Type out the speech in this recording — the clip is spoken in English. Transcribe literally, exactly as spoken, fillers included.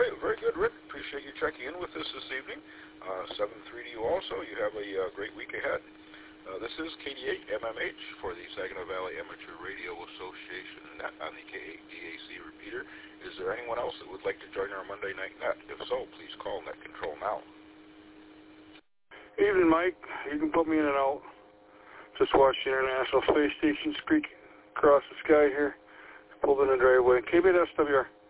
right, very good, Rick. Appreciate you checking in with us this evening. Uh, seven three to you also. You have a uh, great week ahead. Uh, this is K D eight M M H for the Saginaw Valley Amateur Radio Association net on the K eight D A C repeater. Is there anyone else that would like to join our Monday night net? If so, please call Net Control now. Evening, Mike. You can put me in and out. Just watched the International Space Station streak across the sky here. Pulled in the driveway. K B S W R.